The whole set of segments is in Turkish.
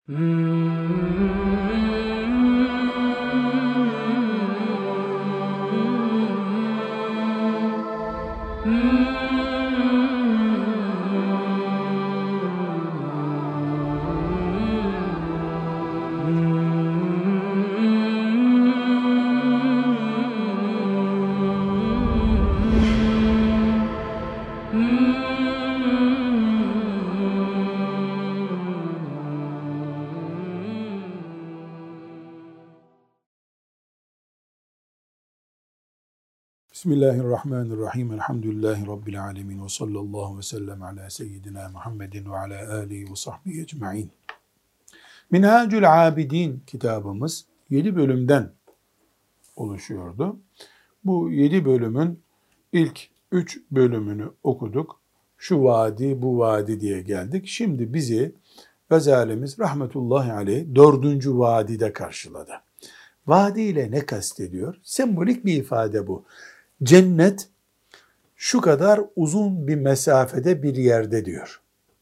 Bismillahirrahmanirrahim. Elhamdülillahi Rabbil alemin. Ve sallallahu ve sellem ala seyyidina Muhammedin ve ala alihi ve sahbihi ecma'in. Minhacül Abidin kitabımız 7 bölümden oluşuyordu. Bu 7 bölümün ilk 3 bölümünü okuduk. Şu vadi, bu vadi diye geldik. Şimdi bizi Gazalimiz rahmetullahi aleyh 4. vadide karşıladı. Vadi ile ne kastediyor? Sembolik bir ifade bu. Cennet şu kadar uzun bir mesafede bir yerde diyor.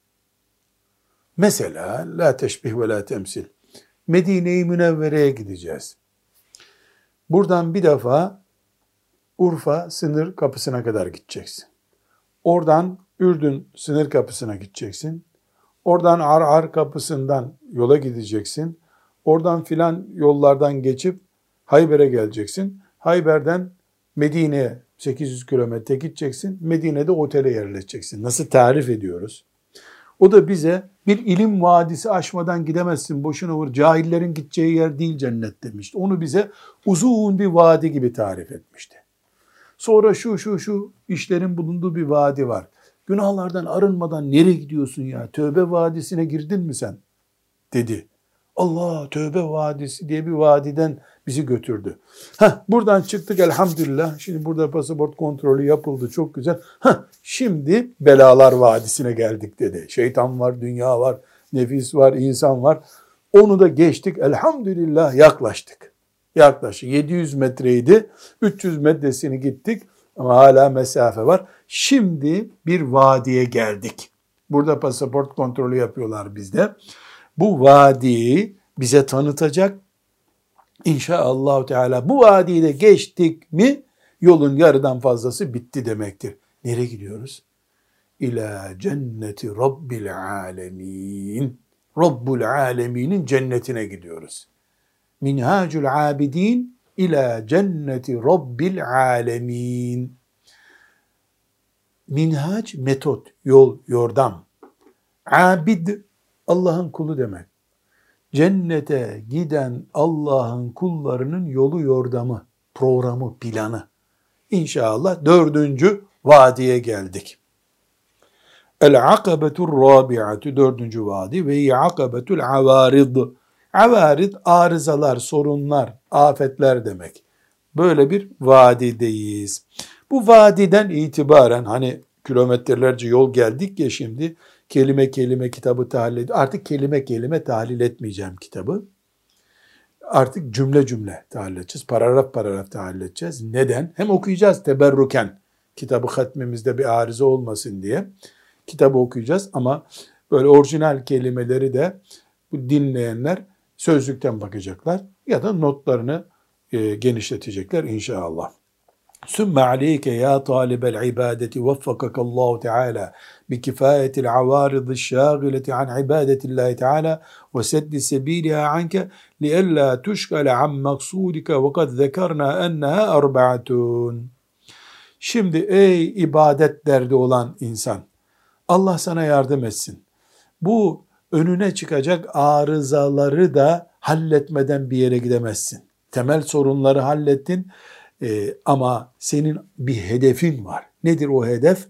Mesela la teşbih ve la temsil. Medine-i Münevvere'ye gideceğiz. Buradan bir defa Urfa sınır kapısına kadar gideceksin. Oradan Ürdün sınır kapısına gideceksin. Oradan Ar kapısından yola gideceksin. Oradan filan yollardan geçip Hayber'e geleceksin. Hayber'den Medine'ye 800 kilometre gideceksin. Medine'de otele yerleşeceksin. Nasıl tarif ediyoruz? O da bize bir ilim vadisi aşmadan gidemezsin. Boşuna vur. Cahillerin gideceği yer değil cennet demişti. Onu bize uzun bir vadi gibi tarif etmişti. Sonra şu işlerin bulunduğu bir vadi var. Günahlardan arınmadan nereye gidiyorsun ya? Tövbe vadisine girdin mi sen? Dedi. Allah Tövbe Vadisi diye bir vadiden bizi götürdü. Buradan çıktık elhamdülillah. Şimdi burada pasaport kontrolü yapıldı. Çok güzel. Şimdi Belalar Vadisi'ne geldik dedi. Şeytan var, dünya var, nefis var, insan var. Onu da geçtik. Elhamdülillah yaklaştık. Yaklaşık 700 metreydi. 300 metresini gittik. Ama hala mesafe var. Şimdi bir vadiye geldik. Burada pasaport kontrolü yapıyorlar bizde. Bu vadiyi bize tanıtacak. İnşaallah Teala bu vadiyi de geçtik mi yolun yarıdan fazlası bitti demektir. Nereye gidiyoruz? İlâ cenneti Rabbil alemin. Rabbul aleminin cennetine gidiyoruz. Minhacül abidin ilâ cenneti Rabbil alemin. Minhac metot, yol, yordam. Abid Allah'ın kulu demek. Cennete giden Allah'ın kullarının yolu, yordamı, programı, planı. İnşallah 4. vadiye geldik. El-akabetur rabi'atu 4. vadi ve akabetul avarid. Avarid arızalar, sorunlar, afetler demek. Böyle bir vadideyiz. Bu vadiden itibaren hani kilometrelerce yol geldik ya şimdi kelime kelime kitabı tahlil artık kelime kelime tahlil etmeyeceğim kitabı. Artık cümle cümle tahlil edeceğiz. Paragraf paragraf tahlil edeceğiz. Neden? Hem okuyacağız teberruken. Kitabı hatmimizde bir arıza olmasın diye. Kitabı okuyacağız ama böyle orijinal kelimeleri de bu dinleyenler sözlükten bakacaklar ya da notlarını genişletecekler inşallah. Sümme aleyke ya talibel ibadeti veffakakallahu teala bi kifayetil avaridi şâgileti an ibadetillahi teala ve seddi sebiliha anke liella tuşgale an maksudike ve kad zekarna enneha arba'atun. Şimdi ey ibadet derdi olan insan, Allah sana yardım etsin. Bu önüne çıkacak arızaları da halletmeden bir yere gidemezsin. Temel sorunları hallettin. Ama senin bir hedefin var. Nedir o hedef?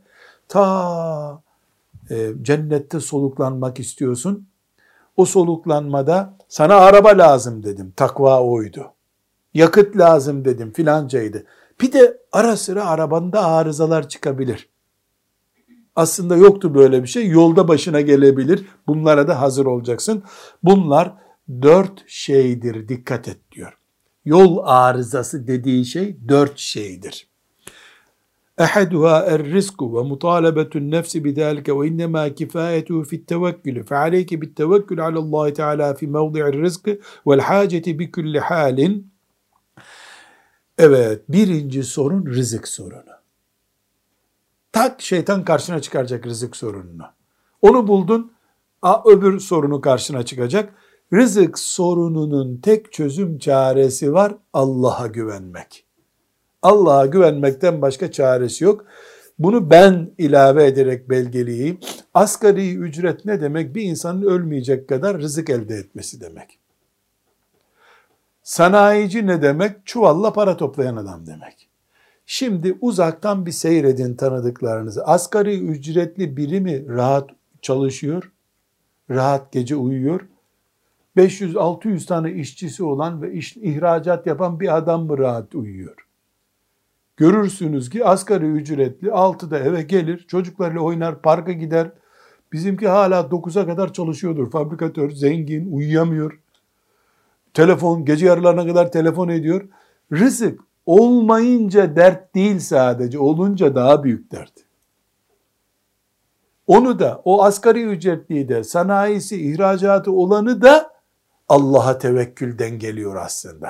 Cennette soluklanmak istiyorsun. O soluklanmada sana araba lazım dedim. Takva oydu. Yakıt lazım dedim filancaydı. Bir de ara sıra arabanda arızalar çıkabilir. Aslında yoktu böyle bir şey. Yolda başına gelebilir. Bunlara da hazır olacaksın. Bunlar 4 şeydir. Dikkat et diyor. Yol arızası dediği şey 4 şeydir. أحدها الرزق ومطالبة النفس بذلك وإنما كفايته في التوكل فعليك بالتوكل على الله تعالى في موضع الرزق والحاجة بكل حال. Evet, birinci sorun rızık sorunu. Tak şeytan karşına çıkaracak rızık sorununu. Onu buldun, öbür sorunu karşına çıkacak. Rızık sorununun tek çözüm çaresi var, Allah'a güvenmek. Allah'a güvenmekten başka çaresi yok. Bunu ben ilave ederek belgeleyeyim. Asgari ücret ne demek? Bir insanın ölmeyecek kadar rızık elde etmesi demek. Sanayici ne demek? Çuvalla para toplayan adam demek. Şimdi uzaktan bir seyredin tanıdıklarınızı. Asgari ücretli biri mi rahat çalışıyor? Rahat gece uyuyor? 500-600 tane işçisi olan ve ihracat yapan bir adam mı rahat uyuyor? Görürsünüz ki asgari ücretli 6'da eve gelir, çocuklarıyla oynar, parka gider. Bizimki hala 9'a kadar çalışıyordur. Fabrikatör, zengin, uyuyamıyor. Telefon, gece yarılarına kadar telefon ediyor. Rızık olmayınca dert değil sadece, olunca daha büyük dert. Onu da, o asgari ücretliyi de, sanayisi, ihracatı olanı da Allah'a tevekkülden geliyor aslında.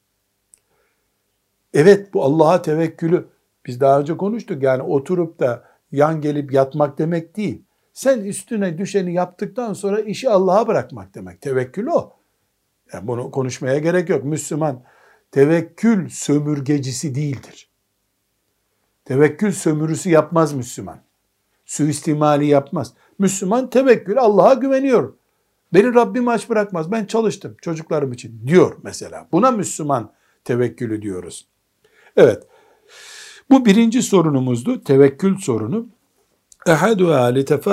Evet, bu Allah'a tevekkülü biz daha önce konuştuk. Yani oturup da yan gelip yatmak demek değil. Sen üstüne düşeni yaptıktan sonra işi Allah'a bırakmak demek. Tevekkül o. Yani bunu konuşmaya gerek yok. Müslüman tevekkül sömürgecisi değildir. Tevekkül sömürüsü yapmaz Müslüman. Suistimali yapmaz. Müslüman tevekkül, Allah'a güveniyor. Beni Rabbim aç bırakmaz. Ben çalıştım çocuklarım için diyor mesela. Buna Müslüman tevekkülü diyoruz. Evet. Bu birinci sorunumuzdu. Tevekkül sorunu. Ehaduha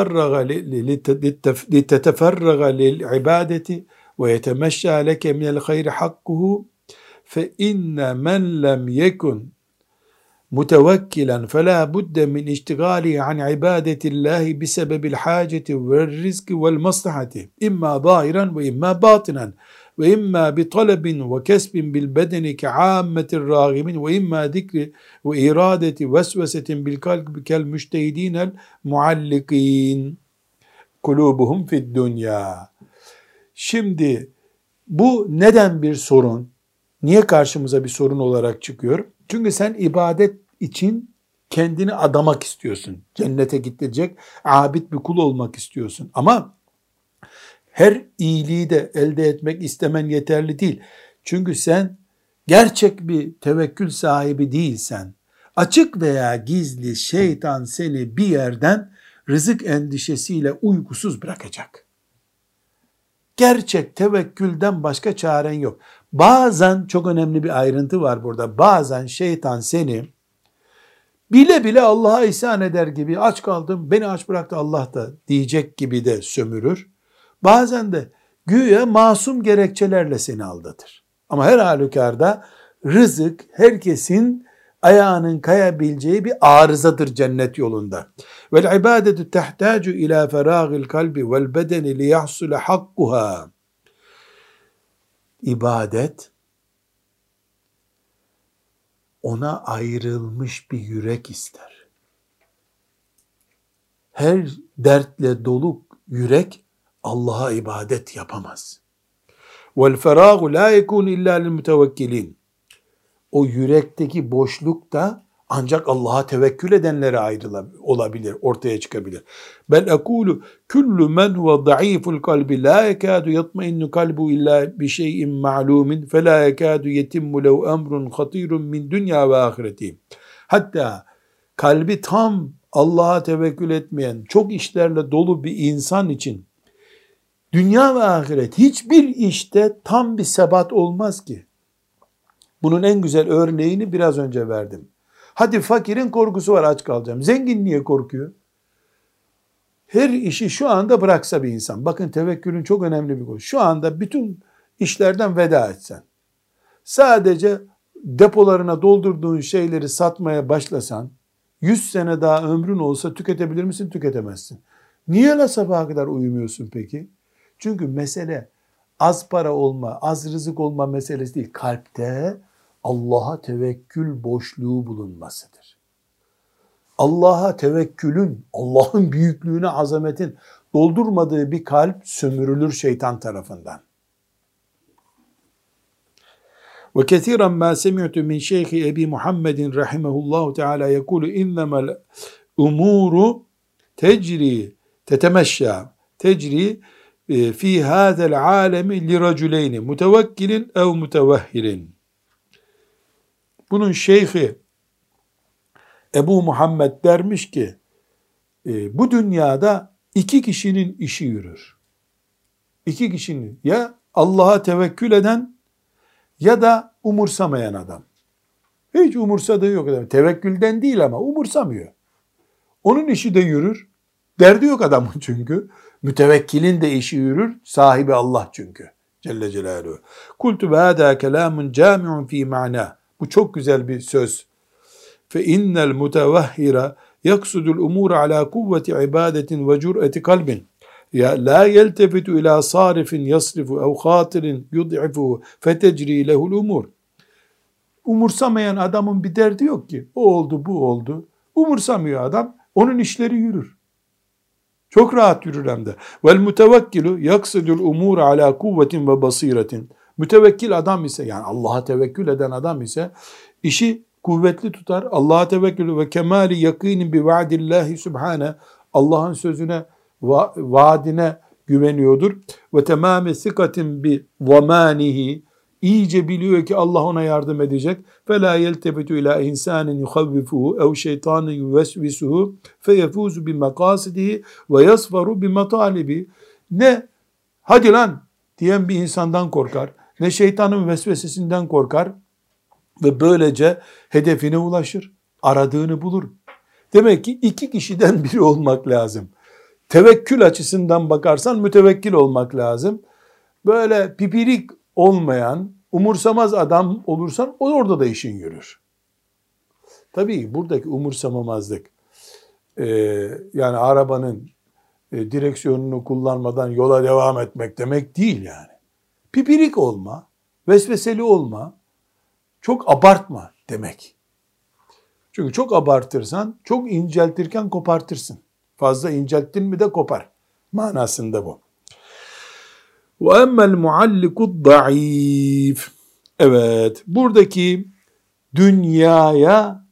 liteteferraga lil ibadeti ve yetemeşşâ leke minel hayri hakkuhu fe inne men lem yekun متوكلا فلا بد من اشتغاله عن عبادة الله بسبب الحاجة والرزق والمصلحة إما ظاهرا وإما باطنا وإما بطلب وكسب بالبدن كعامة الراغبين وإما ذكر وإرادة وسوسة بالقلب كالمجتهدين المعلقين قلوبهم في الدنيا. Şimdi bu neden bir sorun? Niye karşımıza bir sorun olarak çıkıyor? Çünkü sen ibadet için kendini adamak istiyorsun. Cennete gidecek, abid bir kul olmak istiyorsun. Ama her iyiliği de elde etmek istemen yeterli değil. Çünkü sen gerçek bir tevekkül sahibi değilsen, açık veya gizli şeytan seni bir yerden rızık endişesiyle uykusuz bırakacak. Gerçek tevekkülden başka çaren yok. Bazen çok önemli bir ayrıntı var burada. Bazen şeytan seni bile bile Allah'a isyan eder gibi, aç kaldım, beni aç bıraktı Allah da diyecek gibi de sömürür. Bazen de güya masum gerekçelerle seni aldatır. Ama her halükarda rızık herkesin ayağının kayabileceği bir arızadır cennet yolunda. Vel ibadetu tehtacu ila feragil kalbi vel bedeni li yahsule hakkuha. İbadet ona ayrılmış bir yürek ister. Her dertle dolu yürek Allah'a ibadet yapamaz. Vel feragu la yekun illa lil mutevekkilin. O yürekteki boşluk da ancak Allah'a tevekkül edenlere olabilir, ortaya çıkabilir. Ben ekulu kullu men huve zayıful kalbi la yekadu yatmainnu kalbu illa bi şeyin ma'lumin fe la yekadu yetimmu lev emrun hatirun min dünya ve ahireti. Hatta kalbi tam Allah'a tevekkül etmeyen, çok işlerle dolu bir insan için dünya ve ahiret hiçbir işte tam bir sebat olmaz ki. Bunun en güzel örneğini biraz önce verdim. Hadi fakirin korkusu var, aç kalacağım. Zengin niye korkuyor? Her işi şu anda bıraksa bir insan. Bakın tevekkülün çok önemli bir konu. Şu anda bütün işlerden veda etsen. Sadece depolarına doldurduğun şeyleri satmaya başlasan, 100 sene daha ömrün olsa tüketebilir misin? Tüketemezsin. Niye la sabaha kadar uyumuyorsun peki? Çünkü mesele az para olma, az rızık olma meselesi değil. Kalpte Allah'a tevekkül boşluğu bulunmasıdır. Allah'a tevekkülün, Allah'ın büyüklüğüne, azametin doldurmadığı bir kalp sömürülür şeytan tarafından. Ve kesiren ma semi'tu min şeyhi Ebi Muhammedin rahimehullahu teala yekulu innemel umuru tecri tetemeşşâ tecri fi hâzel âlemi li raculeyni mutevekkilin ev mutevehhilin. Bunun şeyhi Ebu Muhammed dermiş ki bu dünyada iki kişinin işi yürür. İki kişinin, ya Allah'a tevekkül eden ya da umursamayan adam. Hiç umursadığı yok adam. Tevekkülden değil ama umursamıyor. Onun işi de yürür. Derdi yok adamın çünkü. Mütevekkilin de işi yürür. Sahibi Allah çünkü. Celle Celaluhu. Kultu ve hâdâ kelâmun câmi'un fî ma'nâ. Bu çok güzel bir söz. Fe innel mutevahhira yaksudul umur ala kuvveti ibadetin ve cür'eti kalbin. Ya la yeltefitu ila sarifin yasrifu ev khatirin yud'ifu fetecri lehul umur. Umursamayan adamın bir derdi yok ki. O oldu, bu oldu. Umursamıyor adam. Onun işleri yürür. Çok rahat yürür hem de. Vel mutevekkilu yaksidul umur ala kuvvetin ve basiretin. Mütevekkil adam ise, yani Allah'a tevekkül eden adam ise işi kuvvetli tutar. Allah'a tevekkül ve kemali yakinin bi vaadillahi subhane. Allah'ın sözüne, vaadine güveniyordur. Ve temame sikatin bi zamanihi. İyice biliyor ki Allah ona yardım edecek. فَلَا يَلْتَبِتُ اِلَى اِنْسَانٍ يُخَوِّفُهُ اَوْ شَيْطَانٍ يُوَسْوِسُهُ فَيَفُوزُ بِمَقَاسِدِهِ وَيَصْفَرُ بِمَطَالِبِهِ. Ne hadi lan diyen bir insandan korkar, ne şeytanın vesvesesinden korkar ve böylece hedefine ulaşır, aradığını bulur. Demek ki iki kişiden biri olmak lazım. Tevekkül açısından bakarsan mütevekkil olmak lazım. Böyle pipirik olmayan, umursamaz adam olursan orada da işin yürür. Tabii buradaki umursamamazlık, yani arabanın direksiyonunu kullanmadan yola devam etmek demek değil yani. Pipirik olma, vesveseli olma, çok abartma demek. Çünkü çok abartırsan, çok inceltirken kopartırsın. Fazla incelttin mi de kopar. Manasında bu. وَاَمَّا الْمُعَلِّقُ الضَّعِيفِ. Evet, buradaki dünyaya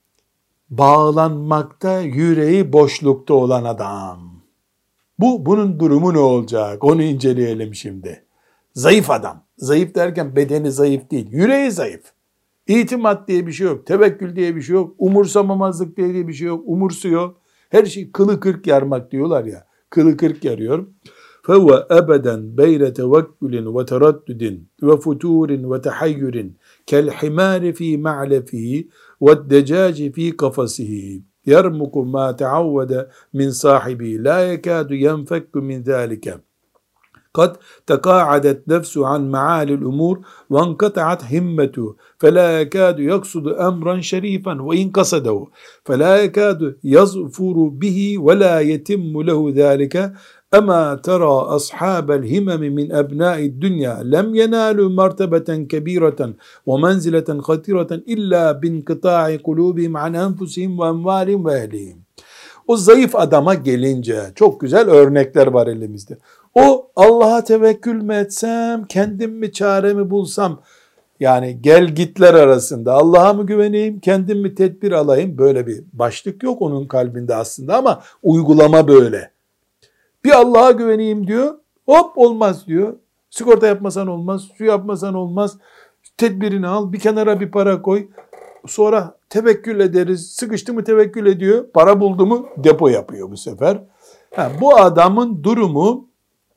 bağlanmakta yüreği boşlukta olan adam. Bunun durumu ne olacak? Onu inceleyelim şimdi. Zayıf adam. Zayıf derken bedeni zayıf değil, yüreği zayıf. İtimat diye bir şey yok, tevekkül diye bir şey yok, umursamamazlık diye bir şey yok, umursuyor. Her şey kılı kırk yarmak diyorlar ya, kılı kırk yarıyor. فَهُوَ أَبَدًا بَيْنَ تَوَكُّلٍ وَتَرَدُّدٍ وَفُتُورٍ وَتَحَيُّرٍ كَالْحِمَارِ فِي مَعْلَفِهِ وَالدَّجَاجِ فِي قَفَسِهِ يَرْمُقُ مَا تَعَوَّدَ مِنْ صَاحِبِهِ لَا يَكَادُ يَنْفَكُّ مِنْ ذَٰلِكَ قد تقاعدت نفسه عن معالي الأمور وانقطعت همته فلا يكاد يقصد أمرا شريفا وإن قصده فلا يكاد يظفر به ولا يتم له ذلك أما ترى أصحاب الهمم من أبناء الدنيا لم ينالوا مرتبة كبيرة ومنزلة خطيرة إلا بانقطاع قلوبهم عن أنفسهم وأموالهم وأهلهم. O zayıf adama gelince çok güzel örnekler var elimizde. O Allah'a tevekkül mü etsem, kendim mi çaremi bulsam, yani gel gitler arasında Allah'a mı güveneyim, kendim mi tedbir alayım, böyle bir başlık yok onun kalbinde aslında ama uygulama böyle. Bir Allah'a güveneyim diyor, hop olmaz diyor. Sigorta yapmasan olmaz, şu yapmasan olmaz, tedbirini al, bir kenara bir para koy. Sonra tevekkül ederiz, sıkıştı mı tevekkül ediyor, para buldu mu depo yapıyor bu sefer. Bu adamın durumu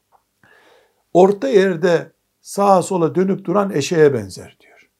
orta yerde sağa sola dönüp duran eşeğe benzer diyor.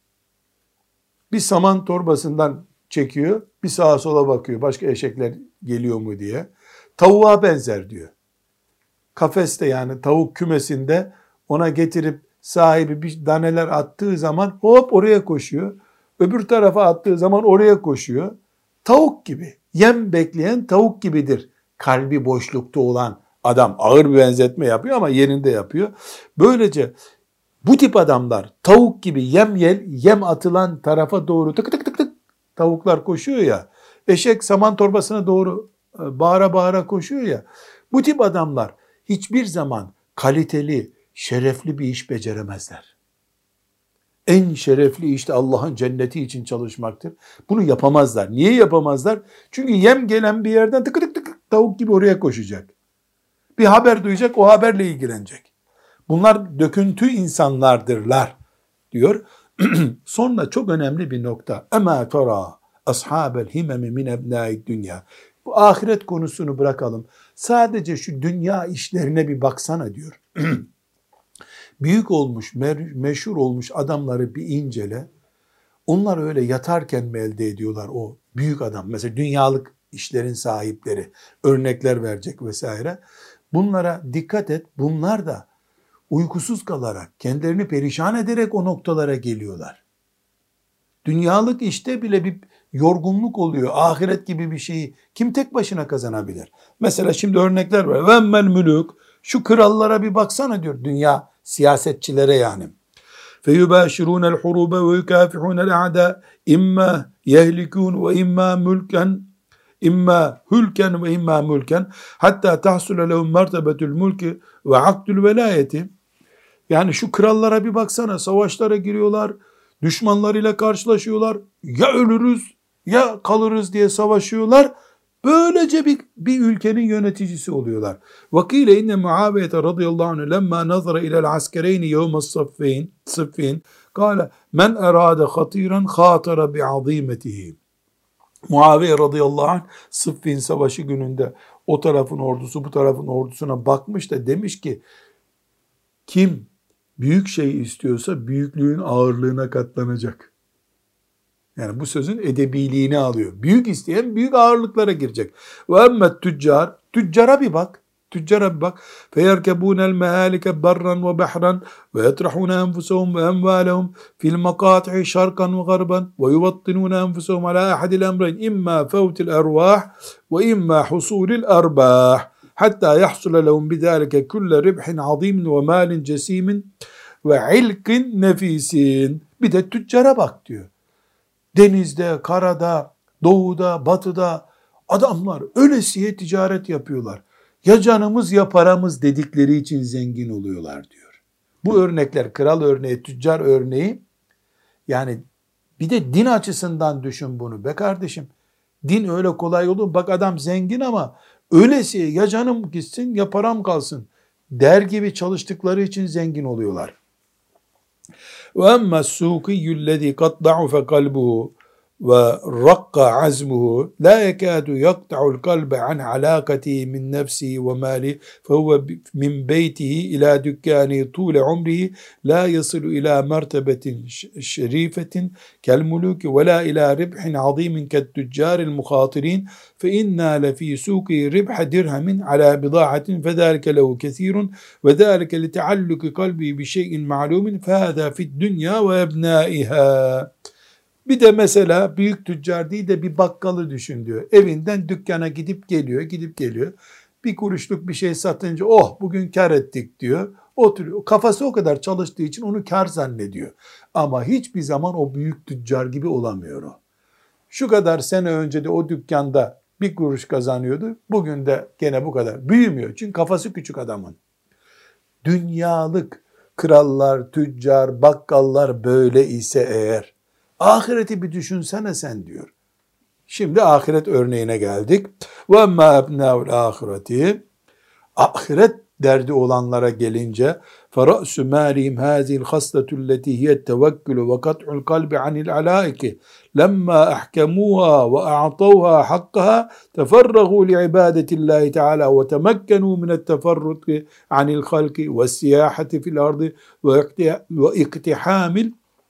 Bir saman torbasından çekiyor, bir sağa sola bakıyor, başka eşekler geliyor mu diye. Tavuğa benzer diyor. Kafeste, yani tavuk kümesinde ona getirip sahibi bir daneler attığı zaman hop oraya koşuyor. Öbür tarafa attığı zaman oraya koşuyor. Tavuk gibi, yem bekleyen tavuk gibidir kalbi boşlukta olan adam. Ağır bir benzetme yapıyor ama yerinde yapıyor. Böylece bu tip adamlar tavuk gibi yem atılan tarafa doğru tık tık tık tık tavuklar koşuyor ya, Eşek saman torbasına doğru bağıra bağıra koşuyor ya. Bu tip adamlar hiçbir zaman kaliteli, şerefli bir iş beceremezler. En şerefli işte Allah'ın cenneti için çalışmaktır. Bunu yapamazlar. Niye yapamazlar? Çünkü yem gelen bir yerden tıkı tık tık tavuk gibi oraya koşacak. Bir haber duyacak, o haberle ilgilenecek. Bunlar döküntü insanlardırlar diyor. Sonra çok önemli bir nokta. Ema tara ashabel himemi min ebnâid dünya. Bu ahiret konusunu bırakalım. Sadece şu dünya işlerine bir baksana diyor. Büyük olmuş, meşhur olmuş adamları bir incele. Onlar öyle yatarken mi elde ediyorlar o büyük adam? Mesela dünyalık işlerin sahipleri örnekler verecek vesaire. Bunlara dikkat et. Bunlar da uykusuz kalarak, kendilerini perişan ederek o noktalara geliyorlar. Dünyalık işte bile bir yorgunluk oluyor. Ahiret gibi bir şeyi kim tek başına kazanabilir? Mesela şimdi örnekler var. Vemmel mülük, şu krallara bir baksana diyor. Dünya siyasetçilere yani. فَيُبَاشِرُونَ الْحُرُوبَ وَيُكَافِحُونَ الْاَعْدَى اِمَّا يَهْلِكُونَ وَاِمَّا مُلْكًا İmma hülken ve imma mülken hatta tahsule lehum mertebetul mülki ve akdül velayeti. Yani şu krallara bir baksana, savaşlara giriyorlar, düşmanlarıyla karşılaşıyorlar, ya ölürüz ya kalırız diye savaşıyorlar. Böylece bir ülkenin yöneticisi oluyorlar. Vakile inne Muaviye radıyallahu anh lemma nazara ila'l askereyni yevmes sıffin kâle men erâde hatiran khâtara bi'azîmetihi. Muaviye radıyallahu anh Sıffin savaşı gününde o tarafın ordusu bu tarafın ordusuna bakmış da demiş ki kim büyük şey istiyorsa büyüklüğün ağırlığına katlanacak. Yani bu sözün edebiliğini alıyor. Büyük isteyen büyük ağırlıklara girecek. Ve emmet tüccar, tüccara bir bak. Tüccara bir bak. فَيَرْكَبُونَ الْمَهَالِكَ بَرًّا وَبَحْرًا وَيَطْرَحُونَ أَنْفُسَهُمْ وَأَمْوَالَهُمْ فِي الْمَقَاطِعِ شَرْقًا وَغَرْبًا وَيُوَطِّنُونَ أَنْفُسَهُمْ عَلَى أَحَدِ الْأَمْرَيْنِ إِمَّا فَوْتِ الْأَرْوَاحِ وَإِمَّا حُصُولِ الْأَرْبَاحِ حَتَّى يَحْصُلَ لَهُمْ بِذَٰلِكَ كُلَّ رِبْحٍ عَظِيمٍ وَمَالٍ جَسِيمٍ وَعِلْقٍ نَفِيسٍ. Bir de tüccara bak diyor. Denizde, karada, doğuda, batıda adamlar ölesiye ticaret yapıyorlar. Ya canımız ya paramız dedikleri için zengin oluyorlar diyor. Bu örnekler kral örneği, tüccar örneği. Yani bir de din açısından düşün bunu be kardeşim. Din öyle kolay olur mu? Bak adam zengin ama öylesiye ya canım gitsin ya param kalsın der gibi çalıştıkları için zengin oluyorlar. وَأَمَّا السُّوقِيُّ الَّذ۪ي قَدْ ضَعُفَ قَلْبُهُ وَرَقَّ عَزْمُهُ لَا يَكَادُ يَقْطَعُ الْقَلْبَ عَنْ عَلَاقَتِهِ مِنْ نَفْسِهِ وَمَالِهِ فَهُوَ مِنْ بَيْتِهِ إِلَى دُكَّانِهِ طُولَ عُمْرِهِ لَا يَصِلُ إِلَى مَرْتَبَةٍ شَرِيفَةٍ كَالْمُلُوكِ وَلَا إِلَى رِبْحٍ عَظِيمٍ كَالتُّجَّارِ الْمُخَاطِرِينَ فَإِنَّا لَفِي سُوقِهِ رِبْحَ دِرْهَمٍ عَلَى بِضَاعَةٍ فَذَلِكَ لَهُ كَثِيرٌ وَذَلِكَ لِتَعَلُّقِ قَلْبِهِ بِشَيْءٍ مَعْلُومٍ فَهَذَا فِي الدُّنْيَا وَأَبْنَائِهَا. Bir de mesela büyük tüccar değil de bir bakkalı düşün diyor. Evinden dükkana gidip geliyor. Bir kuruşluk bir şey satınca oh bugün kar ettik diyor. Oturuyor. Kafası o kadar çalıştığı için onu kar zannediyor. Ama hiçbir zaman o büyük tüccar gibi olamıyor o. Şu kadar sene önce de o dükkanda bir kuruş kazanıyordu. Bugün de gene bu kadar. Büyümüyor. Çünkü kafası küçük adamın. Dünyalık krallar, tüccar, bakkallar böyle ise eğer ahireti bir düşünsene sen diyor. Şimdi ahiret örneğine geldik. Ve emmâ ebnâul âhireti. Ahiret derdi olanlara gelince فَرَأْسُ مَالِهِمْ هَذِهِ الْخَصْلَةُ الَّتِي هِيَ التَّوَكُّلُ وَقَطْعُ الْقَلْبِ عَنِ الْعَلَائِكِ لَمَّا أَحْكَمُوهَا وَأَعْطَوْهَا حَقَّهَا تَفَرَّغُوا لِعِبَادَةِ اللّٰهِ تَعَالَى وَتَمَكَّنُوا مِنَ التَّفَرُّقِ عَنِ الْخَلْقِ وَالسِّيَاحَةِ فِي الْأَرْضِ وَاِقْتِحَامِ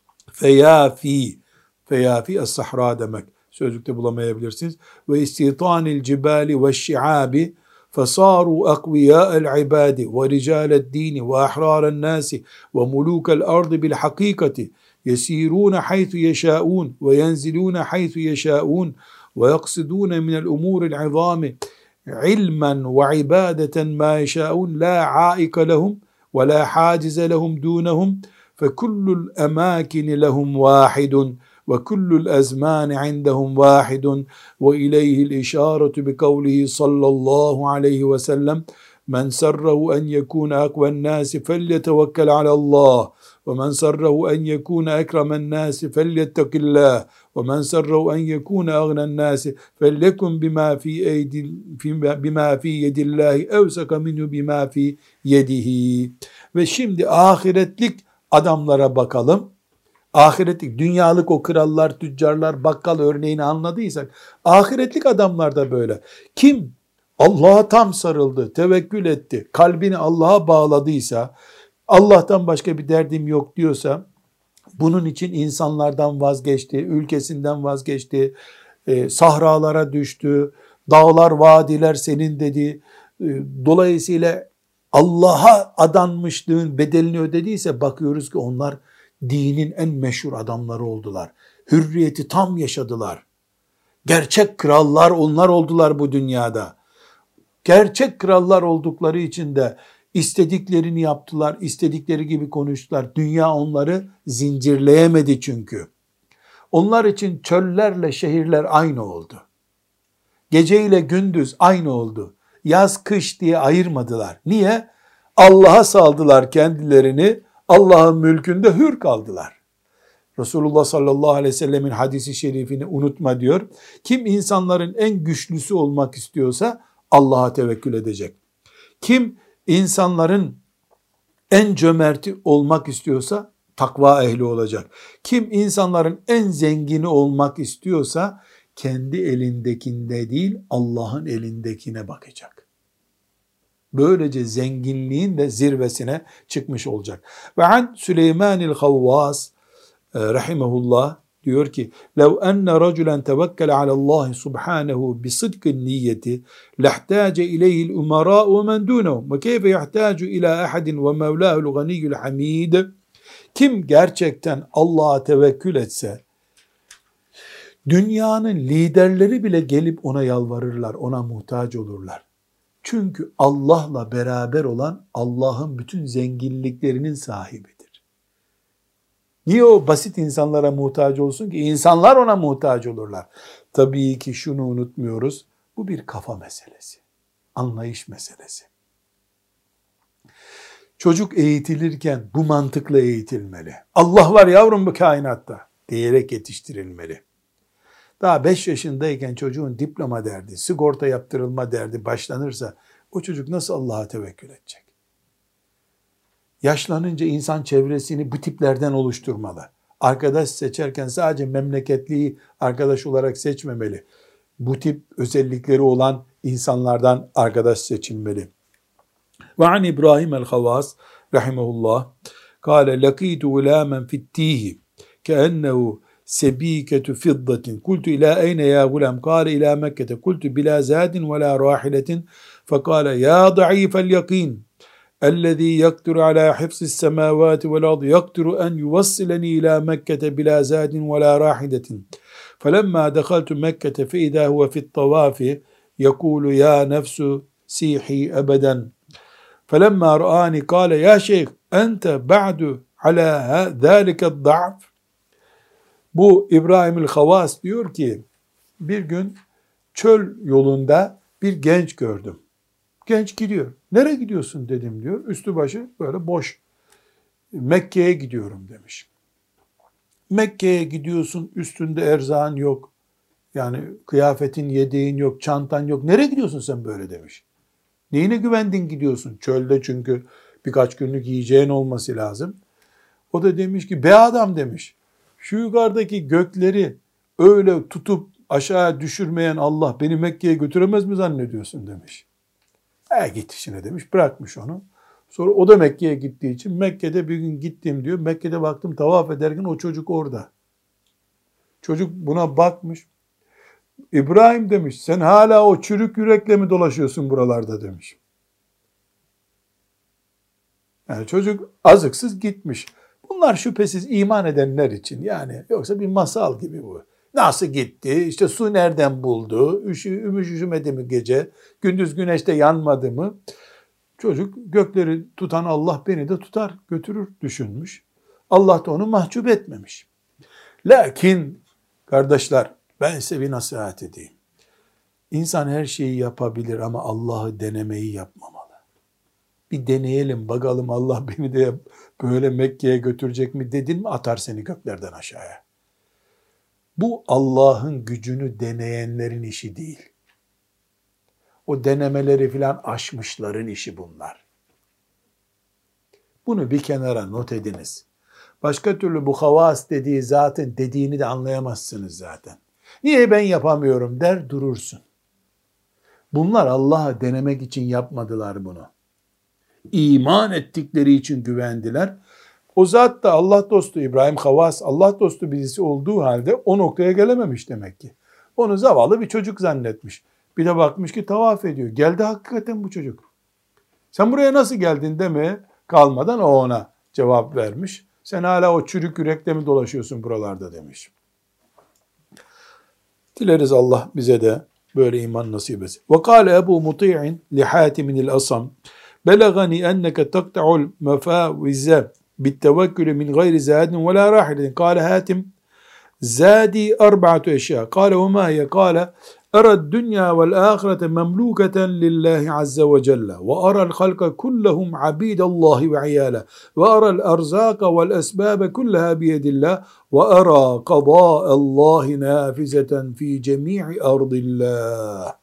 feyafi es-sahra demek. Sözlükte bulamayabilirsiniz. Ve istitanil cibali ve şiabi fesaru akviyâ'el ibâdi ve ricâled dîni ve ahrâren nâsi ve mulûkel ardı bil hakikati yesîrûne haythu yeşâûn ve yenzilûne haythu yeşâûn ve yaksidûne minel umûril izâmi ilmen ve ibâdeten mâ yeşâûn la âike lehum ve la hâcize lehum dûnehum فَكُلُّ الْأَمَاكِنِ لَهُمْ وَاحِدٌ ve kullul ezmani indahum vahidun ve ileyhi'l işaretu bi kavlihi sallallahu aleyhi ve sellem men sarrahu en yekuna akven nasi felyetevekkel alallah ve men sarrahu en yekuna ekremen nasi felyettekillah ve men sarrahu en yekuna agnen nasi felyekun bima fi yedillahi evsaka minhu bima fi yedihi. Ve şimdi ahiretlik adamlara bakalım. Ahiretlik, dünyalık o krallar, tüccarlar, bakkal örneğini anladıysak, ahiretlik adamlar da böyle. Kim Allah'a tam sarıldı, tevekkül etti, kalbini Allah'a bağladıysa, Allah'tan başka bir derdim yok diyorsa, bunun için insanlardan vazgeçti, ülkesinden vazgeçti, sahralara düştü, dağlar, vadiler senin dedi. Dolayısıyla Allah'a adanmışlığın bedelini ödediyse bakıyoruz ki onlar dinin en meşhur adamları oldular. Hürriyeti tam yaşadılar. Gerçek krallar onlar oldular bu dünyada. Gerçek krallar oldukları için de istediklerini yaptılar, istedikleri gibi konuştular. Dünya onları zincirleyemedi çünkü. Onlar için çöllerle şehirler aynı oldu. Gece ile gündüz aynı oldu. Yaz kış diye ayırmadılar. Niye? Allah'a saldılar kendilerini. Allah'ın mülkünde hür kaldılar. Resulullah sallallahu aleyhi ve sellemin hadisi şerifini unutma diyor. Kim insanların en güçlüsü olmak istiyorsa Allah'a tevekkül edecek. Kim insanların en cömerti olmak istiyorsa takva ehli olacak. Kim insanların en zengini olmak istiyorsa kendi elindekinde değil Allah'ın elindekine bakacak. Böylece zenginliğin de zirvesine çıkmış olacak. Ve an Süleymanil Havvas rahimehullah diyor ki: "Lev enne raculen tevekkele alallahi subhanahu bi sıdkın niyeti lahtace ileyhi'l umara ve men dunhum ve keyfe yahtacu ila ahadin ve mevlahul ganiyyul hamid." Kim gerçekten Allah'a tevekkül etse, dünyanın liderleri bile gelip ona yalvarırlar, ona muhtaç olurlar. Çünkü Allah'la beraber olan Allah'ın bütün zenginliklerinin sahibidir. Niye o basit insanlara muhtaç olsun ki? İnsanlar ona muhtaç olurlar. Tabii ki şunu unutmuyoruz. Bu bir kafa meselesi. Anlayış meselesi. Çocuk eğitilirken bu mantıkla eğitilmeli. Allah var yavrum bu kainatta diyerek yetiştirilmeli. Daha 5 yaşındayken çocuğun diploma derdi, sigorta yaptırılma derdi başlanırsa o çocuk nasıl Allah'a tevekkül edecek? Yaşlanınca insan çevresini bu tiplerden oluşturmalı. Arkadaş seçerken sadece memleketliyi arkadaş olarak seçmemeli. Bu tip özellikleri olan insanlardan arkadaş seçilmeli. Ve an İbrahim el-Havvas rahimehullah kâle lakîtu gulâmen fittîhi keennehu sebîketu fiddatin kultu ilâ eyne ya gulam kâle ilâ Mekke'te kultu bilâ zâdin ve lâ râhiletin fekâle ya da'îfel yakîn اَلَّذ۪ي يَقْدُرُ عَلَى حِفْظِ السَّمَاوَاتِ وَالْأَرْضِ يَقْدُرُ أَنْ يُوَصِّلَنِي إِلَى مَكَّةَ بِلَا زَادٍ وَلَا رَاحِدَةٍ فَلَمَّا دَخَلْتُ مَكَّةَ فَإِذَا هُوَ فِي الطَّوَافِ يَقُولُ يَا نَفْسُ سِيحِي أَبَدًا فَلَمَّا رَآنِ قَالَ يَا شَيْخ أَنْتَ بَعْدُ عَلَى ذَٰلِكَ الضَّعْفِ. Bu İbrahimül Havvas diyor ki, bir gün çöl yolunda bir genç gördüm. Genç gidiyor. Nereye gidiyorsun dedim diyor. Üstü başı böyle boş. Mekke'ye gidiyorum demiş. Mekke'ye gidiyorsun, üstünde erzağın yok. Yani kıyafetin, yedeğin yok, çantan yok. Nereye gidiyorsun sen böyle demiş. Neyine güvendin gidiyorsun? Çölde çünkü birkaç günlük yiyeceğin olması lazım. O da demiş ki be adam demiş. Şu yukarıdaki gökleri öyle tutup aşağıya düşürmeyen Allah beni Mekke'ye götüremez mi zannediyorsun demiş. Git işine demiş, bırakmış onu. Sonra o da Mekke'ye gittiği için Mekke'de bir gün gittim diyor. Mekke'de baktım tavaf ederken o çocuk orada. Çocuk buna bakmış. İbrahim demiş, sen hala o çürük yürekle mi dolaşıyorsun buralarda demiş. Yani çocuk azıksız gitmiş. Bunlar şüphesiz iman edenler için yani, yoksa bir masal gibi bu. Nasıl gitti? İşte su nereden buldu? Üşümedi mi gece? Gündüz güneşte yanmadı mı? Çocuk gökleri tutan Allah beni de tutar, götürür düşünmüş. Allah da onu mahcup etmemiş. Lakin kardeşler, ben size bir nasihat edeyim. İnsan her şeyi yapabilir ama Allah'ı denemeyi yapmamalı. Bir deneyelim bakalım, Allah beni de böyle Mekke'ye götürecek mi dedin mi atar seni göklerden aşağıya. Bu Allah'ın gücünü deneyenlerin işi değil. O denemeleri filan aşmışların işi bunlar. Bunu bir kenara not ediniz. Başka türlü bu havas dediği zaten dediğini de anlayamazsınız zaten. Niye ben yapamıyorum der durursun. Bunlar Allah'ı denemek için yapmadılar bunu. İman ettikleri için güvendiler. O zat da Allah dostu İbrahim Havas, Allah dostu birisi olduğu halde o noktaya gelememiş demek ki. Onu zavallı bir çocuk zannetmiş. Bir de bakmış ki tavaf ediyor. Geldi hakikaten bu çocuk. Sen buraya nasıl geldin demeye kalmadan o ona cevap vermiş. Sen hala o çürük yürekle mi dolaşıyorsun buralarda demiş. Dileriz Allah bize de böyle iman nasip etsin. Ve kâle Ebu Muti'in li Hâtiminil Asam belagani enneke takta'ul mefâvize bittevekkülü min gayri zâdin ve lâ râhiletin. Kâle Hâtim zâdi arba'atu eşyâ. Kâle ve mâ hiye? Kâle أرى الدنيا والآخرة مملوكة لله عز وجل وأرى الخلق كلهم عبيد الله وعياله وأرى الأرزاق والأسباب كلها بيد الله وأرى قضاء الله نافذة في جميع أرض الله.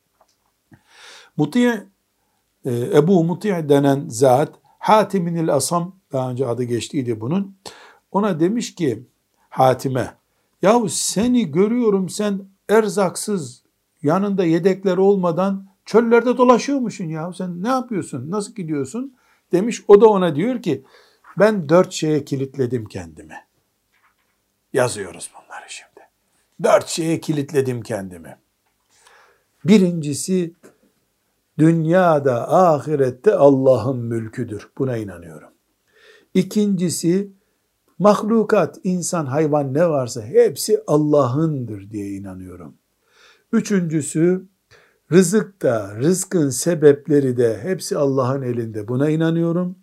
Ebu Muti' denen zat Hatiminil Asam, daha önce adı geçtiydi bunun, ona demiş ki Hatim'e, yahu seni görüyorum sen erzaksız, yanında yedekler olmadan çöllerde dolaşıyormuşsun ya. Sen ne yapıyorsun? Nasıl gidiyorsun? Demiş. O da ona diyor ki ben 4 şeye kilitledim kendimi. Yazıyoruz bunları şimdi. 4 şeye kilitledim kendimi. Birincisi dünyada, ahirette Allah'ın mülküdür. Buna inanıyorum. İkincisi mahlukat, insan, hayvan ne varsa hepsi Allah'ındır diye inanıyorum. Üçüncüsü, rızık da, rızkın sebepleri de hepsi Allah'ın elinde. Buna inanıyorum.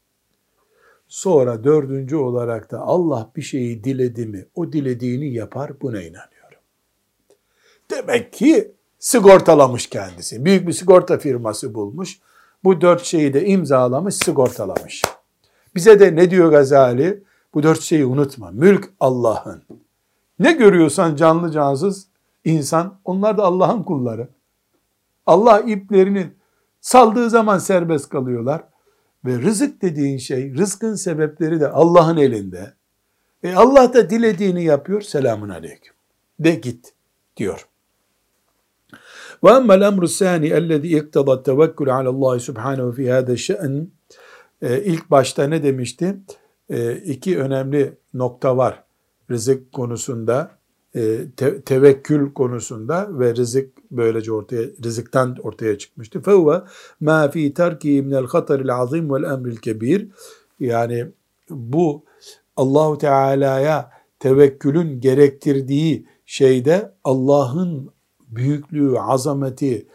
Sonra dördüncü olarak da Allah bir şeyi diledi mi, o dilediğini yapar. Buna inanıyorum. Demek ki sigortalamış kendisi. Büyük bir sigorta firması bulmuş. Bu 4 şeyi de imzalamış, sigortalamış. Bize de ne diyor Gazali? Bu 4 şeyi unutma. Mülk Allah'ın. Ne görüyorsan canlı cansız insan, onlar da Allah'ın kulları. Allah iplerini saldığı zaman serbest kalıyorlar. Ve rızık dediğin şey, rızkın sebepleri de Allah'ın elinde. Allah da dilediğini yapıyor. Selamun aleyküm. De git diyor. Ve emmel emru sani ellezî ikteda tevekkül alallâhi subhanehu fî hâde şe'n. İlk başta ne demişti? 2 önemli nokta var rızık konusunda, tevekkül konusunda ve rızık böylece rızıktan ortaya çıkmıştı. Fehuve ma fi terki minel hataril azim vel emril kebir. Yani bu Allahu Teala'ya tevekkülün gerektirdiği şeyde Allah'ın büyüklüğü, azameti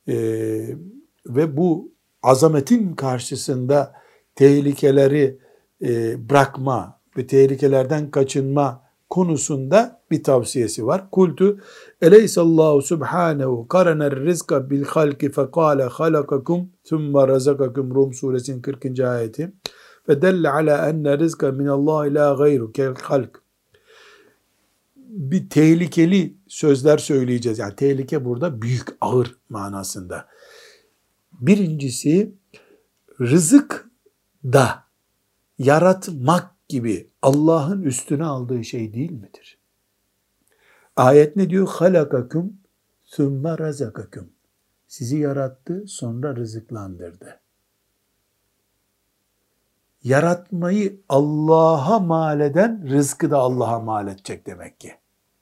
ve bu azametin karşısında tehlikeleri bırakma ve tehlikelerden kaçınma konusunda bir tavsiyesi var. Kultu eleysallahu subhanehu karaner rizqa bil halki fekale halakakum thumma razakakum. Rum suresinin 40. ayeti. Ve delle ala enne rizqa minallahi la gayru kel halk. Bir tehlikeli sözler söyleyeceğiz. Yani tehlike burada büyük, ağır manasında. Birincisi, rızık da yaratmak gibi Allah'ın üstüne aldığı şey değil midir? Ayet ne diyor? Halakakum thumma razakakum. Sizi yarattı, sonra rızıklandırdı. Yaratmayı Allah'a mal eden, rızkı da Allah'a mal edecek demek ki.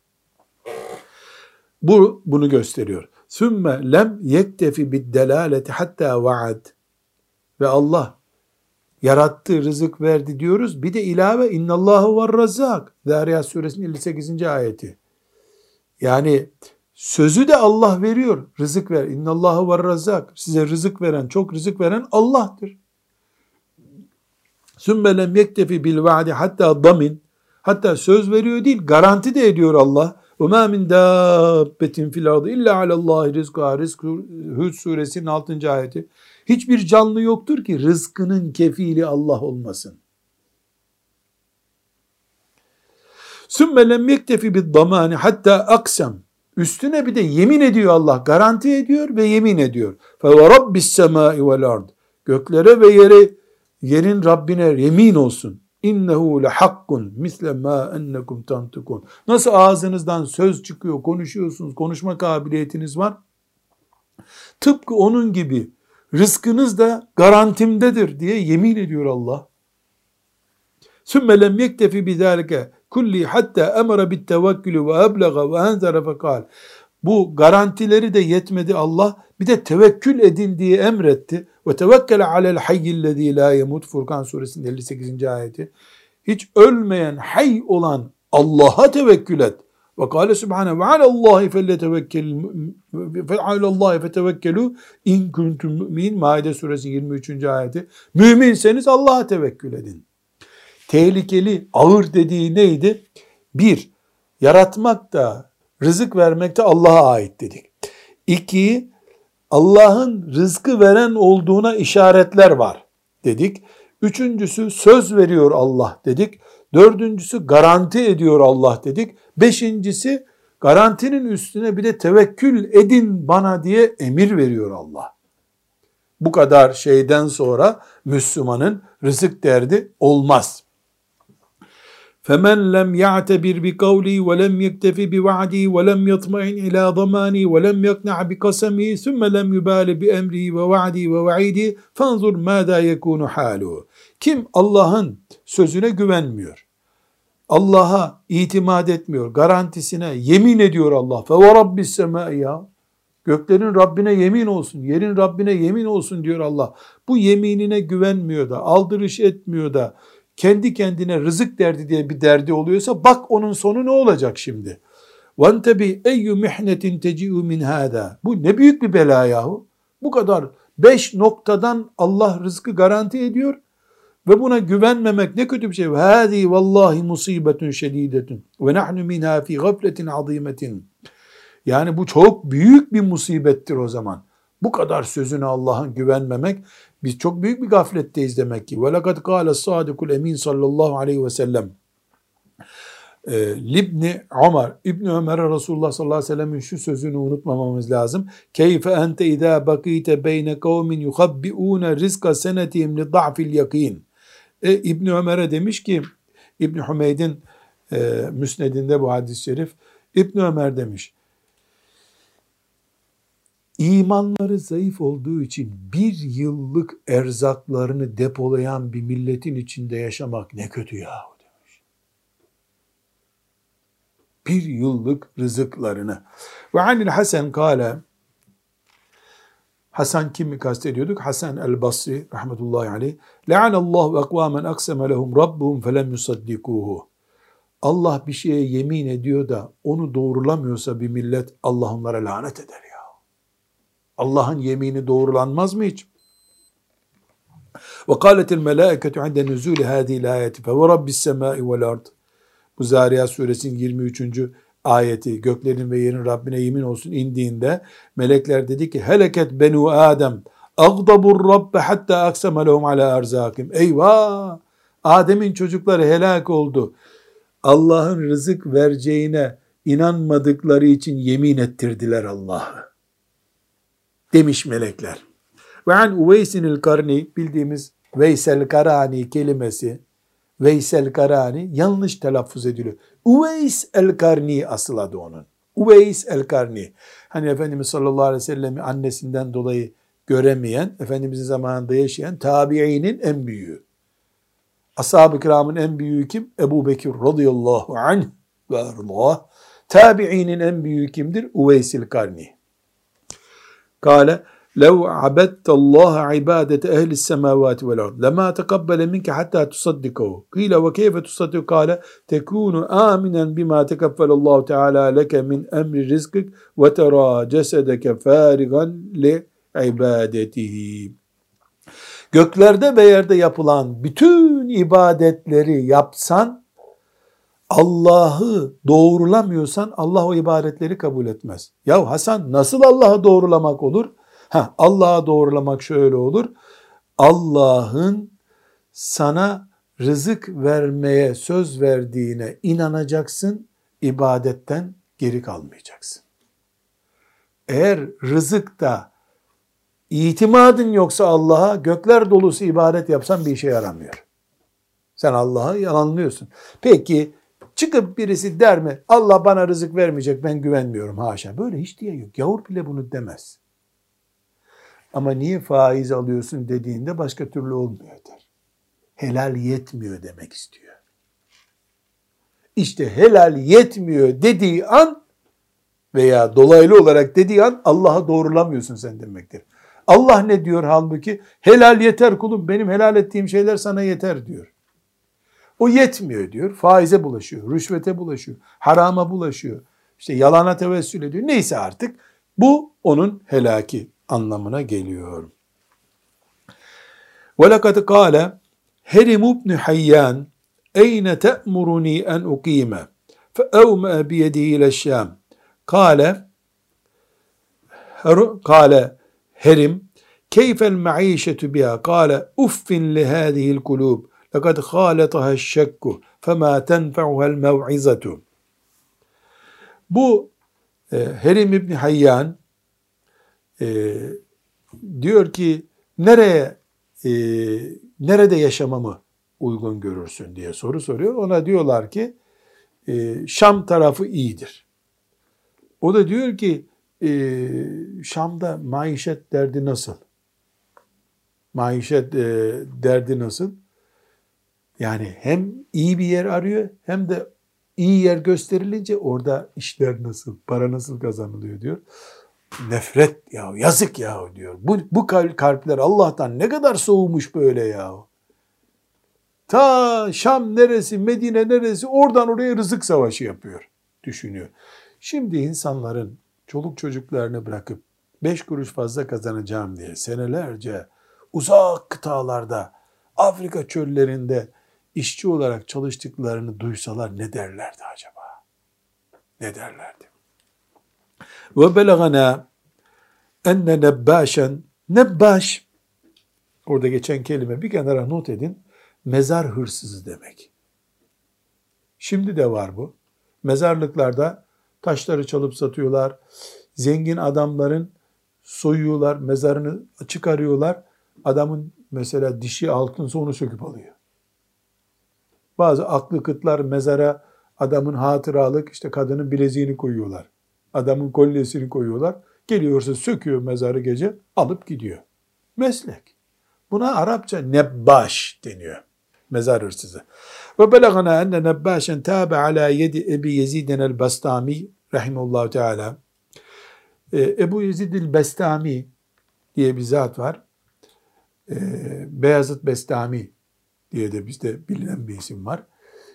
Bunu gösteriyor. Sümme lem yektefi biddelaleti hatta vaad. Ve Allah yarattı, rızık verdi diyoruz. Bir de ilave innallahu var razzak. Zariyat suresinin 58. ayeti. Yani sözü de Allah veriyor. Rızık ver. İnnallahu var razzak. Size rızık veren, çok rızık veren Allah'tır. Sümme lem yektefi bil vaadi hatta damin. Hatta söz veriyor değil, garanti de ediyor Allah. وَمَا مِنْ دَابَّةٍ فِي الْأَرْضِ اِلَّا عَلَى اللّٰهِ رِزْقُهَا Hud suresinin 6. ayeti. Hiçbir canlı yoktur ki rızkının kefili Allah olmasın. ثُمَّ لَمْ يَكْتَفِ بِالضَّمَانِ hatta aksam. Üstüne bir de yemin ediyor Allah, garanti ediyor ve yemin ediyor. فَوَرَبِّ السَّمَاءِ وَالْأَرْضِ Göklere ve yerin Rabbine yemin olsun. İnnehu lehakkun misle ma ennekum tantukun. Nasıl ağzınızdan söz çıkıyor, konuşuyorsunuz, konuşma kabiliyetiniz var. Tıpkı onun gibi rızkınız da garantimdedir diye yemin ediyor Allah. Sümme lem yektefi bizalike kulli hatta emara bit tevekkülü ve eblega ve enzere fekal. Bu garantileri de yetmedi Allah. Bir de tevekkül edin diye emretti. Ve tevekkele alel hayyillezî la yemut. Furkan suresinin 58. ayeti. Hiç ölmeyen hay olan Allah'a tevekkül et. Ve kâle subhanehu ve alallâhi fetevekkelû in kuntum mü'min. Maide suresinin 23. ayeti. Müminseniz Allah'a tevekkül edin. Tehlikeli, ağır dediği neydi? Bir, yaratmak da, rızık vermek de Allah'a ait dedik. İki, Allah'ın rızkı veren olduğuna işaretler var dedik. Üçüncüsü söz veriyor Allah dedik. Dördüncüsü garanti ediyor Allah dedik. Beşincisi garantinin üstüne bir de tevekkül edin bana diye emir veriyor Allah. Bu kadar şeyden sonra Müslümanın rızık derdi olmaz. فَمَنْ لَمْ يَعْتَبِرْ بِقَوْلِي وَلَمْ يَكْتَفِ بِوَعْدِي وَلَمْ يَطْمَئِنْ إِلَى ضَمَانِي وَلَمْ يَقْنَعْ بِقَسَمِي ثُمَّ لَمْ يُبَالِ بِأَمْرِي وَوَعْدِي وَوَعِيدِي فَانْظُرْ مَاذَا يَكُونُ حَالُهُ Kim Allah'ın sözüne güvenmiyor, Allah'a itimat etmiyor, garantisine yemin ediyor Allah. فَوَرَبِّ السَّمَاءِ ya. Göklerin Rabbine yemin olsun, yerin Rabbine yemin olsun diyor Allah. Bu yeminine güvenmiyor da, aldırış etmiyor da, kendi kendine rızık derdi diye bir derdi oluyorsa bak onun sonu ne olacak şimdi? وَانْتَبِي اَيُّ مِحْنَةٍ تَجِئُ مِنْ هَذَا Bu ne büyük bir bela yahu. Bu kadar 5 noktadan Allah rızkı garanti ediyor ve buna güvenmemek ne kötü bir şey. هَذِي وَاللّٰهِ مُصِيبَةٌ شَد۪يدَةٌ وَنَحْنُ مِنْهَا ف۪ي غَفْلَةٍ عَظ۪يمَةٍ Yani bu çok büyük bir musibettir o zaman. Bu kadar sözüne Allah'ın güvenmemek, biz çok büyük bir gafletteyiz demek ki. وَلَقَدْ قَالَ الصَّادِقُ الْاَم۪ينَ sallallahu aleyhi ve sellem İbni Ömer'e Resulullah sallallahu aleyhi ve sellem'in şu sözünü unutmamamız lazım. Keyfe ente izâ bakîte beyne kavmin yuhabbi'ûne rizqa senetihim li da'fil yakîn. İbni Ömer'e demiş ki, İbni Hümeyd'in müsnedinde bu hadis-i şerif, İbni Ömer demiş, İmanları zayıf olduğu için bir yıllık erzaklarını depolayan bir milletin içinde yaşamak ne kötü yahu demiş. Bir yıllık rızıklarını. Ve anil Hasan kâle, Hasan kimi kastediyorduk? Hasan el-Basri rahmetullahi aleyh. Le'anallahu ekvâmen akseme lehum rabbuhum felem yusaddikuhu. Allah bir şeye yemin ediyor da onu doğrulamıyorsa bir millet, Allah onlara lanet eder ya. Allah'ın yemini doğrulanmaz mı hiç? وَقَالَتِ الْمَلَائِكَةُ عِنْدَ نُزُولِ هَذِهِ الْآيَةِ فَوَرَبِّ السَّمَاءِ وَالْأَرْضِ Bu Zariyat suresinin 23. ayeti, göklerin ve yerin Rabbine yemin olsun indiğinde melekler dedi ki heleket benu Adem agdabur Rabbe hatta aksama lehum ala erzakim. Eyvah! Adem'in çocukları helak oldu. Allah'ın rızık vereceğine inanmadıkları için yemin ettirdiler Allah'ı. Demiş melekler. Ve an Uveysinil Karni, bildiğimiz Veysel Karani kelimesi, Veysel Karani yanlış telaffuz ediliyor. Uveys el Karni asıl adı onun. Uveys el Karni. Hani Efendimiz sallallahu aleyhi ve sellem'i annesinden dolayı göremeyen, Efendimizin zamanında yaşayan tabiinin en büyüğü. Ashab-ı kiramın en büyüğü kim? Ebu Bekir radıyallahu anh ve Allah. Tabiinin en büyüğü kimdir? Uveysil Karni. Kale لو عبدت الله عبادة أهل السماوات والأرض لما تقبل منك حتى تصدقه قيل وكيف تصدق قال تكون آمنا بما تكفل الله تعالى لك من أمر رزقك وترى جسدك فارغا لعبادته Göklerde ve yerde yapılan bütün ibadetleri yapsan Allah'ı doğrulamıyorsan Allah o ibadetleri kabul etmez. Ya Hasan, nasıl Allah'ı doğrulamak olur? Allah'ı doğrulamak şöyle olur. Allah'ın sana rızık vermeye söz verdiğine inanacaksın, ibadetten geri kalmayacaksın. Eğer rızıkta itimadın yoksa Allah'a, gökler dolusu ibadet yapsan bir işe yaramıyor. Sen Allah'ı yalanlıyorsun. Peki çıkıp birisi der mi? Allah bana rızık vermeyecek, ben güvenmiyorum, haşa. Böyle hiç diye yok. Yavur bile bunu demez. Ama niye faiz alıyorsun dediğinde başka türlü olmuyor der. Helal yetmiyor demek istiyor. İşte helal yetmiyor dediği an veya dolaylı olarak dediği an Allah'ı doğrulamıyorsun sen demektir. Allah ne diyor halbuki? Helal yeter kulum, benim helal ettiğim şeyler sana yeter diyor. O yetmiyor diyor. Faize bulaşıyor, rüşvete bulaşıyor, harama bulaşıyor. İşte yalana tevessül ediyor. Neyse artık bu onun helaki anlamına geliyor. وَلَقَدْ قَالَ هَرِمُ بْنُ حَيَّانِ اَيْنَ تَأْمُرُنِي اَنْ اُقِيمَ فَاَوْمَأَ بِيَدِهِ اِلَى الشَّامِ قال هرم كيف المعيشة بها قال أف لهذه القلوب لقد خالطها الشك فما تنفعها الموعظة. Bu Herim İbni Hayyan diyor ki nerede yaşamamı uygun görürsün diye soru soruyor. Ona diyorlar ki Şam tarafı iyidir. O da diyor ki Şam'da maişet derdi nasıl? Maişet derdi nasıl? Yani hem iyi bir yer arıyor hem de iyi yer gösterilince orada işler nasıl, para nasıl kazanılıyor diyor. Nefret ya, yazık ya diyor. Bu kalpler Allah'tan ne kadar soğumuş böyle ya. Ta Şam neresi, Medine neresi, oradan oraya rızık savaşı yapıyor, düşünüyor. Şimdi insanların çoluk çocuklarını bırakıp 5 kuruş fazla kazanacağım diye senelerce uzak kıtalarda, Afrika çöllerinde işçi olarak çalıştıklarını duysalar ne derlerdi acaba? Ne derlerdi? Ve belagana enne nebbaşen, nebbaş, orada geçen kelime bir kenara not edin, mezar hırsızı demek. Şimdi de var bu. Mezarlıklarda taşları çalıp satıyorlar. Zengin adamların soyuyorlar, mezarını çıkarıyorlar. Adamın mesela dişi altınsa onu söküp alıyor. Bazı aklı kıtlar mezara adamın hatıralık işte kadının bileziğini koyuyorlar. Adamın kolyesini koyuyorlar. Geliyorsa söküyor mezarı gece, alıp gidiyor. Meslek. Buna Arapça nebbaş deniyor. Mezar hırsızı. Ve belagana enne nebbaşen tabe ala yedi Ebi Yezid'en el-Bestami rahimehullah teala. Ebu Yezid el-Bestami diye bir zat var. Beyazıt Bestami diye de bizde bilinen bir isim var.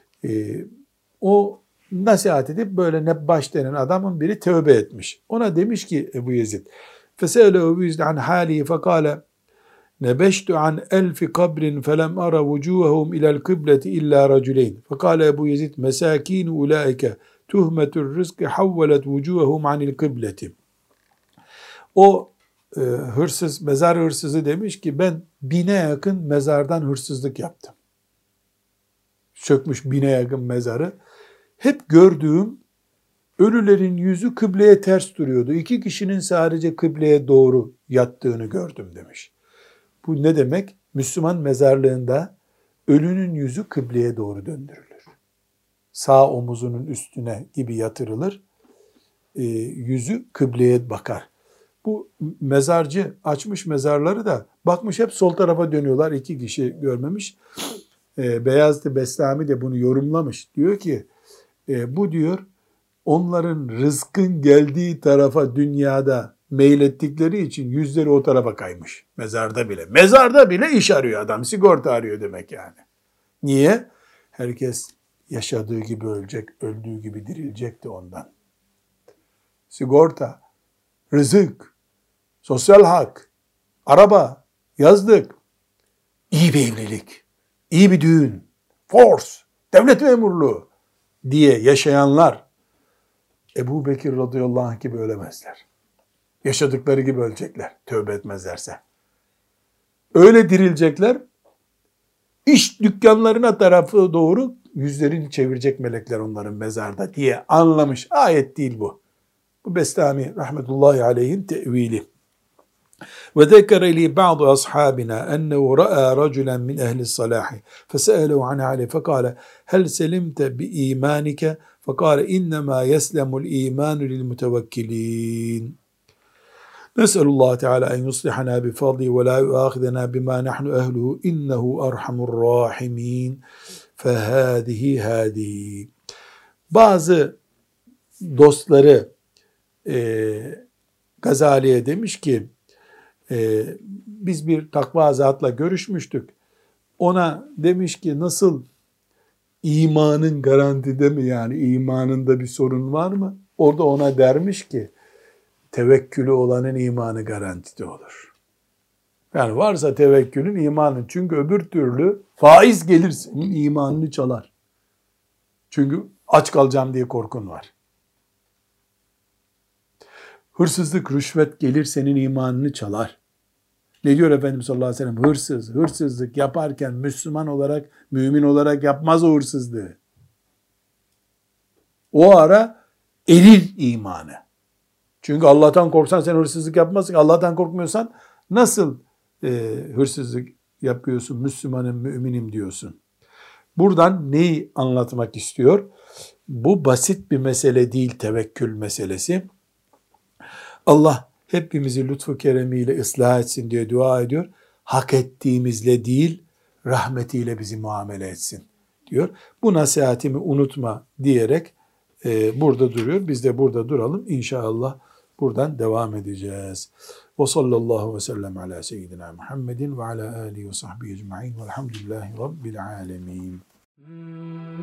O nasihat edip böyle nebbaş denen adamın biri tövbe etmiş. Ona demiş ki Ebu Yezid, فَسَأَلَ Ebu Yezid عَنْ حَالِهِ فَقَالَ نَبَشْتُ عَنْ أَلْفِ قَبْرٍ فَلَمْ أَرَ وُجُوهَهُمْ إِلَى الْقِبْلَةِ إِلَّا رَجُلَيْنِ فَقَالَ Ebu Yezid مَسَاكِينُ أُولَٰئِكَ تُهْمَةُ الرِّزْقِ حَوَّلَتْ وُجُوهَهُمْ عَنِ الْقِبْلَةِ. O hırsız, mezar hırsızı demiş ki ben 1000'e yakın mezardan hırsızlık yaptım. Sökmüş 1000'e yakın mezarı. Hep gördüğüm ölülerin yüzü kıbleye ters duruyordu. 2 kişinin sadece kıbleye doğru yattığını gördüm demiş. Bu ne demek? Müslüman mezarlığında ölünün yüzü kıbleye doğru döndürülür. Sağ omuzunun üstüne gibi yatırılır. Yüzü kıbleye bakar. Bu mezarcı açmış mezarları da bakmış hep sol tarafa dönüyorlar. 2 kişi görmemiş. Beyazıt Bestami de bunu yorumlamış. Diyor ki bu diyor onların rızkın geldiği tarafa dünyada meylettikleri için yüzleri o tarafa kaymış. Mezarda bile. Mezarda bile iş arıyor adam. Sigorta arıyor demek yani. Niye? Herkes yaşadığı gibi ölecek, öldüğü gibi dirilecek de ondan. Sigorta, rızık, sosyal hak, araba, yazlık, iyi bir evlilik, iyi bir düğün, force, devlet memurluğu. diye yaşayanlar Ebu Bekir radıyallahu anh gibi ölemezler. Yaşadıkları gibi ölecekler tövbe etmezlerse. Öyle dirilecekler, iş dükkanlarına tarafı doğru yüzlerini çevirecek melekler onların mezarda diye anlamış. Ayet değil bu. Bu Bestami rahmetullahi aleyhin tevili. Ve zekere li ba'du ashabina ennehu ra'a raculen min ehli salahi feselehu an hali fekale hel selimte bi imanike fekale innema yeslemul imanu lil mutevekkilin. Nes'elullah Teala en yuslihana bi fadli ve la yuâkhidena bima nahnu ehluhu innehu erhamur rahimin. Fehâzihi. Bazı dostları Gazali'ye demiş ki biz bir takva zatla görüşmüştük. Ona demiş ki nasıl, imanın garantide mi, yani imanında bir sorun var mı? Orada ona dermiş ki tevekkülü olanın imanı garantide olur. Yani varsa tevekkülün, imanın. Çünkü öbür türlü faiz gelir senin imanını çalar. Çünkü aç kalacağım diye korkun var. Hırsızlık, rüşvet gelir senin imanını çalar. Ne diyor Efendimiz sallallahu aleyhi ve sellem? Hırsızlık yaparken Müslüman olarak, mümin olarak yapmaz o hırsızlığı. O ara erir imanı. Çünkü Allah'tan korksan sen hırsızlık yapmazsın. Allah'tan korkmuyorsan nasıl hırsızlık yapıyorsun, Müslümanım, müminim diyorsun. Buradan neyi anlatmak istiyor? Bu basit bir mesele değil, tevekkül meselesi. Allah hepimizi lütfu keremiyle ıslah etsin diye dua ediyor. Hak ettiğimizle değil, rahmetiyle bizi muamele etsin diyor. Bu nasihatimi unutma diyerek burada duruyor. Biz de burada duralım. İnşallah buradan devam edeceğiz. Ve sallallahu ve sellem ala seyyidina Muhammedin ve ala alihi ve sahbihi ecma'in velhamdülillahi rabbil alemin.